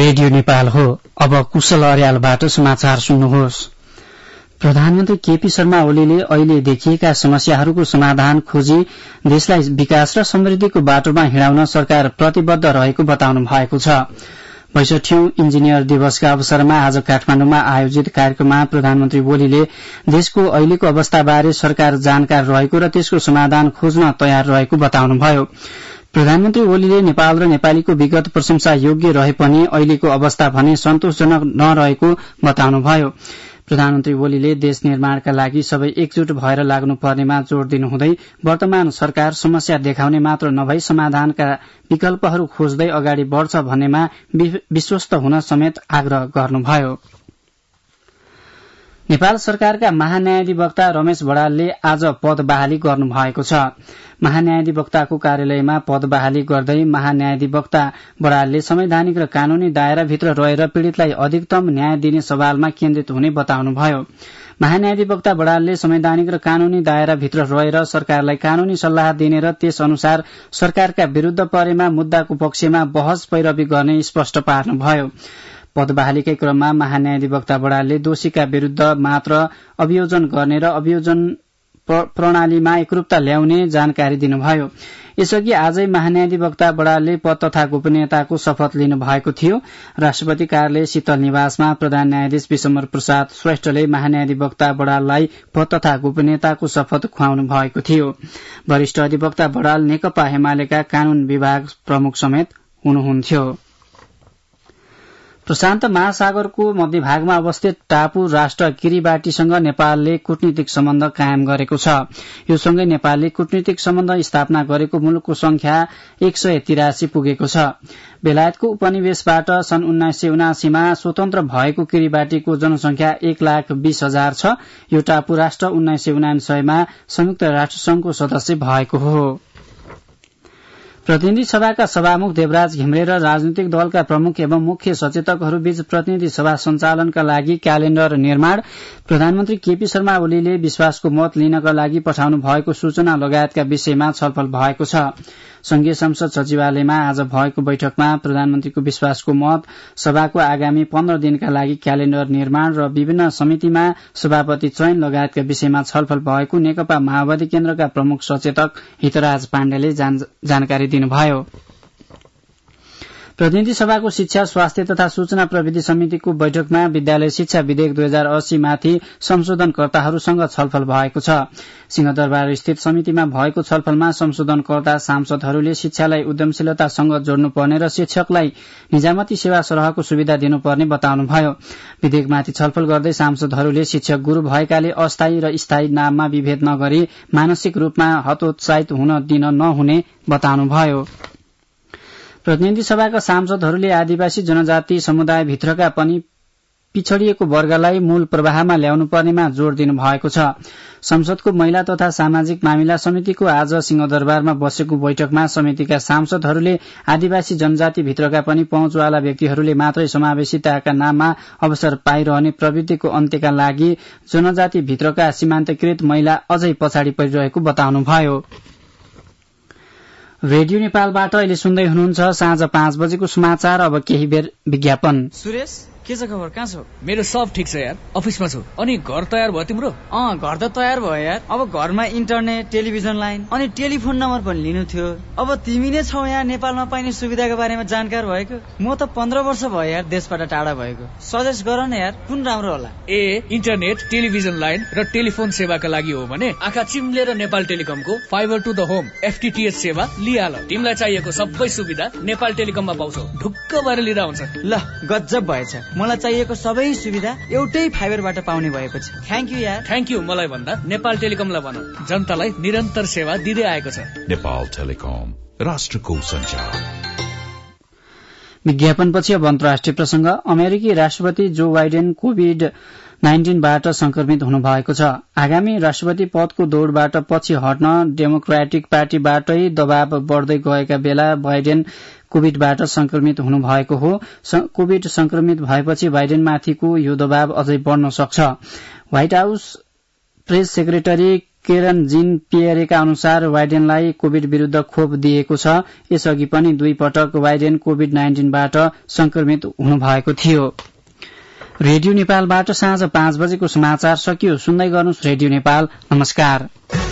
Radio Nepal हो। अब कुशल अर्यालबाट समाचार सुन्नुहोस्। प्रधानमन्त्री केपी शर्मा ओलीले अहिले देखिएका समस्याहरूको समाधान खोजी देशलाई विकास र समृद्धिको बाटोमा हिँडाउन सरकार प्रतिबद्ध रहेको बताउनु भएको छ। ६२औं इन्जिनियर दिवसका अवसरमा आज काठमाडौँमा आयोजित कार्यक्रममा प्रधानमन्त्री ओलीले देशको अहिलेको अवस्थाबारे सरकार जानकार रहेको र त्यसको समाधान खोज्न तयार रहेको बताउनुभयो। प्रधानमन्त्री ओलीले नेपाल र नेपालीको विगत प्रशंसा योग्य रहे पनि अहिलेको अवस्था भने सन्तोषजनक नरहेको बताउनुभयो। प्रधानमन्त्री ओलीले देश निर्माणका लागि सबै एकजुट भएर लाग्नुपर्नेमा जोड़ दिनुहुँदै वर्तमान सरकार समस्या देखाउने मात्र नभई समाधानका विकल्पहरू खोज्दै अगाडि बढ़छ भन्नेमा विश्वस्त हुन समेत आग्रह गर्नुभयो। नेपाल सरकारका महान्यायाधिवक्ता रमेश बडालले आज पद बहाली गर्नुभएको छ। महान्यायाधिवक्ताको कार्यालयमा पद बहाली गर्दै महान्यायाधिवक्ता बडालले संवैधानिक र कानूनी दायराभित्र रहेर पीड़ितलाई अधिकतम न्याय दिने सवालमा केन्द्रित हुने बताउनुभयो। महान्यायाधिवक्ता बडालले संवैधानिक र कानूनी दायराभित्र रहेर सरकारलाई कानूनी सल्लाह दिने र त्यस अनुसार सरकारका विरूद्ध परेमा मुद्दाको पक्षमा बहस पैरवी गर्ने स्पष्ट पार्नुभयो। पद बहालीकै क्रममा महान्यायाधिवक्ता बडालले दोषीका विरूद्ध मात्र अभियोजन गर्ने र अभियोजन प्रणालीमा एकरूपता ल्याउने जानकारी दिनुभयो। यसअघि आजै महान्यायाधिवक्ता बडालले पद तथा गोपनीयताको शपथ लिनु भएको थियो। राष्ट्रपति कार्यालय शीतल निवासमा प्रधान न्यायाधीश विशम्बर प्रसाद श्रेष्ठले महान्यायाधिवक्ता बडाललाई पद तथा गोपनीयताको शपथ खुवाउनु भएको थियो। वरिष्ठ अधिवक्ता बडाल नेकपा एमालेका कानून विभाग प्रमुख समेत हुनुहुन्थ्यो। प्रशान्त महासागरको मध्यभागमा अवस्थित टापु राष्ट्र किरिबाटीसँग नेपालले कूटनीतिक सम्बन्ध कायम गरेको छ। यो सँगै नेपालले कूटनीतिक सम्बन्ध स्थापना गरेको मुलुकको संख्या 183 पुगेको छ। बेलायतको उपनिवेशबाट सन् 1979 मा स्वतन्त्र भएको किरिबाटीको जनसंख्या 1,20,000 छ। यो टापु राष्ट्र 1999 मा संयुक्त राष्ट्रसंघको सदस्य भएको हो। प्रतिनिधि सभाका सभामुख देवराज घिमिरे र राजनीतिक दलका प्रमुख एवं मुख्य सचेतकहरूबीच प्रतिनिधि सभा सञ्चालनका लागि क्यालेण्डर निर्माण, प्रधानमन्त्री केपी शर्मा ओलीले विश्वासको मत लिनका लागि पठाउनु भएको सूचना लगायतका विषयमा छलफल भएको छ। संघीय संसद सचिवालयमा आज भएको बैठकमा प्रधानमन्त्रीको विश्वासको मत, सभाको आगामी 15 दिनका लागि क्यालेण्डर निर्माण र विभिन्न समितिमा सभापति चयन लगायतका विषयमा छलफल भएको नेकपा माओवादी केन्द्रका प्रमुख सचेतक हितराज पाण्डेले जानकारी दिनुभयो। प्रतिनिधि सभाको शिक्षा, स्वास्थ्य तथा सूचना प्रविधि समितिको बैठकमा विद्यालय शिक्षा विधेयक 2080 माथि संशोधनकर्ताहरूसँग छलफल भएको छ। सिंहदरबार स्थित समितिमा भएको छलफलमा संशोधनकर्ता सांसदहरूले शिक्षालाई उद्यमशीलतासँग जोड्नुपर्ने र शिक्षकलाई निजामती सेवा सरहको सुविधा दिनुपर्ने बताउनुभयो। विधेयकमाथि छलफल गर्दै सांसदहरूले शिक्षक गुरू भएकाले अस्थायी र स्थायी नाममा विभेद नगरी मानसिक रूपमा हतोत्साहित हुन दिन नहुने बताउनुभयो। प्रतिनिधि सभाका सांसदहरूले आदिवासी जनजाति समुदायभित्रका पनि पिछड़िएको वर्गलाई मूल प्रवाहमा ल्याउनु पर्नेमा जोड़ दिनु भएको छ। संसदको महिला तथा सामाजिक मामिला समितिको आज सिंहदरबारमा बसेको बैठकमा समितिका सांसदहरूले आदिवासी जनजातिभित्रका पनि पहुँचवाला व्यक्तिहरूले मात्रै समावेशिताका नाममा अवसर पाइरहने प्रवृत्तिको अन्त्यका लागि जनजातिभित्रका सीमान्तकृत महिला अझै पछाडि परिरहेको बताउनुभयो। रेडियो नेपालबाट अहिले सुन्दै हुनुहुन्छ साँझ 5 बजेको समाचार। अब केही बेर विज्ञापन। सुरेश, के छ खबर? कहाँ छौ? मेरो सब ठिक छ यार, अफिसमा छु। अनि घर तयार भयो तिम्रो? घर त तयार भयो यार। अब घरमा इन्टरनेट, टेलिभिजन लाइन अनि टेलिफोन नम्बर पनि लिनु थियो। अब तिमी नै छौ यहाँ नेपालमा पाइने सुविधाको बारेमा जानकार भएको। म त 15 वर्ष भयो यार देशबाट टाढा भएको। सजेस्ट गर न यार, कुन राम्रो होला? इन्टरनेट, टेलिभिजन लाइन र टेलिफोन सेवाका लागि हो भने आँखा चिम्लेर नेपाल टेलिकमको fibre to the home FTTH सेवा लिहाल। तिमीलाई चाहिएको सबै सुविधा नेपाल टेलिकममा पाउँछौ। ढुक्क भएर लिँदा हुन्छ। ल, गजब भएछ। मलाई चाहिएको सबै सुविधा एउटै फाइबरबाट पाउने भएपछि थ्यांक यू यार। थ्यांक यू मलाई भन्दा नेपाल टेलिकमलाई भन, जनतालाई निरन्तर सेवा दिँदै आएको छ। नेपाल टेलिकम, राष्ट्रको सञ्चार। विज्ञापनपछि अब अन्तर्राष्ट्रिय प्रसंग। अमेरिकी राष्ट्रपति जो बाइडेन कोभिड-19बाट संक्रमित हुनुभएको छ। आगामी राष्ट्रपति पदको दौड़बाट पछि हट्न डेमोक्रेटिक पार्टीबाटै दबाव बढ़दै गएका बेला बाइडेन कोभिडबाट संक्रमित हुनुभएको हो। कोभिड संक्रमित भएपछि बाइडेनमाथिको यो दबाव अझै बढ़न सक्छ। White house press secretary Karine Jean पियरेका अनुसार बाइडेनलाई कोविड विरूद्ध खोप दिएको छ। यसअघि पनि 2 पटक बाइडेन कोविड-19बाट संक्रमित हुनुभएको थियो। रेडियो नेपालबाट साँझ 5 बजेको समाचार सकियो। सुन्दै गर्नुहोस् रेडियो नेपाल। नमस्कार।